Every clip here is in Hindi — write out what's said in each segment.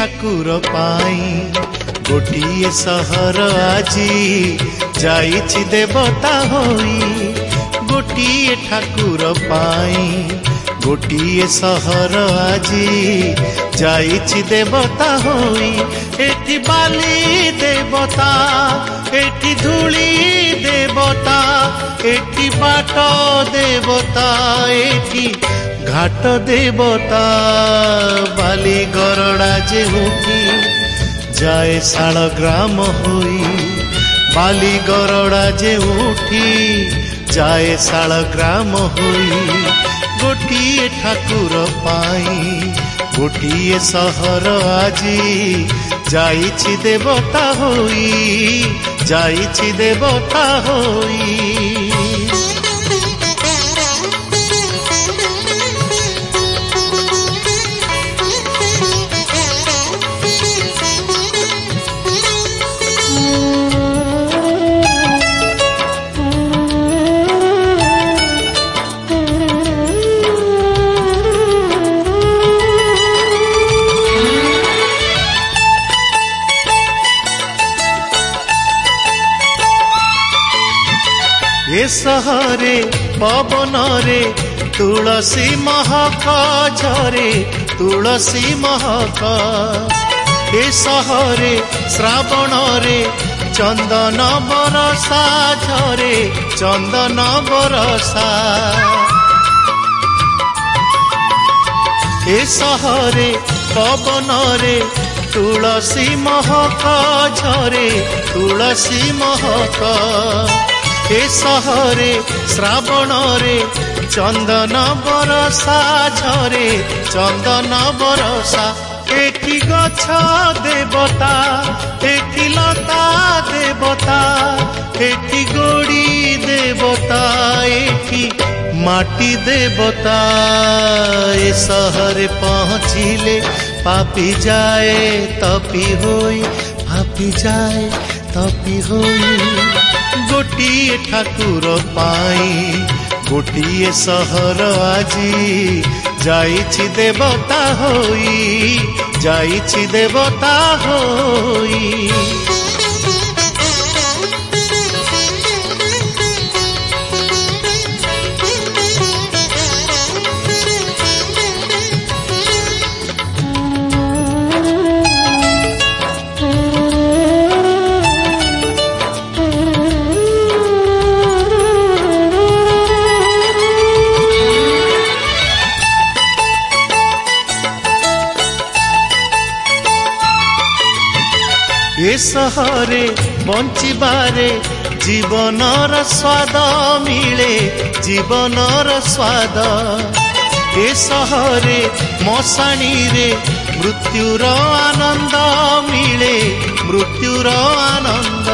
ठाकुर पाई गोटिए सहर आजी जाइछि देवता होई गोटिए ठाकुर पाई गोटिए सहर आजी जाइछि देवता होई एठी बाली देवता एठी धूली देवता एठी बाट देवता एठी घाट देवता बाली गरड़ा जे उठी जाए शाल ग्राम होई बाली गरड़ा जे उठी जाए शाल ग्राम होई गोटिए ठाकुर पाई गोटिए सहर आजी जाइछि देवता होई जाइछि देवता होई। ए सहरे पवन रे तुलसी महक झरे तुलसी महक ए सहरे श्रावण रे चंदन बरसा झरे चंदन बरसा ए सहरे पवन रे तुलसी महक झरे तुलसी महक ए सहरे श्रावण रे चंदन बरसा झरे चंदन बरसा एठी गछ देवता एठी लता देवता एठी गोड़ी देवता एठी माटी देवता ए सहरे पहुँचिले पापी जाए तपी होई पापी जाए तपी होई गोटिए ठाकुर पाई गोटिए सहर आजी जाइछि देवता होई जाइछि देवता होई। ए सहरे बंचिबारे जीवनर स्वाद मिले जीवनर स्वाद ए सहरे मशाणी रे मृत्युर आनंद मिले मृत्युर आनंद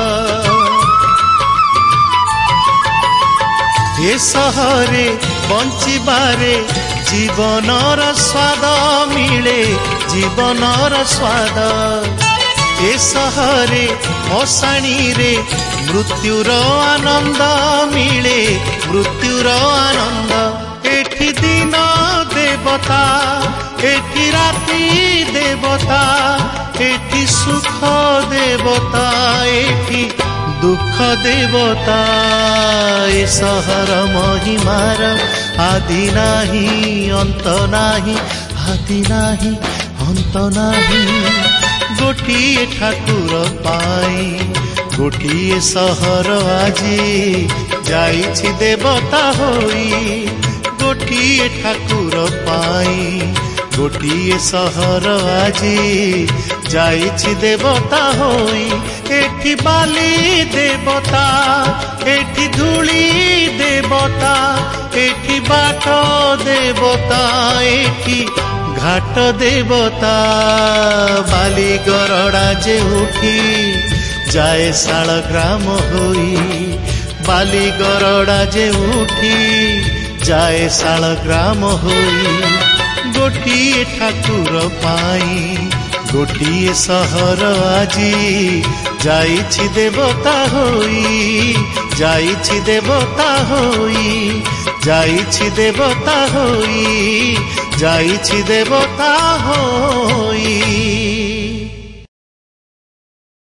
ए सहरे बंचिबारे जीवनर स्वाद मिले जीवनर स्वाद ए सहरे मशाणी रे मृत्युर आनंद मिले मृत्युर आनंद एठी दिन देवता एठी राति देवता एठी सुख देवता एठी दुख देवता ए सहर महिमार आदि नाही अंत नाही आदि नाही अंत नाही गोटिए ठाकुर पाई गोटिए सहर आजी जाइछि देवता होई गोटिए ठाकुर पाई गोटिए सहर आजी जाइछि देवता होई एठी बाली देवता एठी धूली देवता एठी बाट देवता एठी घाट देवता बाली गरड़ा जे उठी जाए शाल ग्राम होई बाली गरड़ा जे उठी जाए शाल ग्राम होई गोटिए ठाकुर पाई गोटिए सहर आजी जाइछि देवता होई जाइछि देवता होई जाइछि देवता होई जाइछि देवता होई।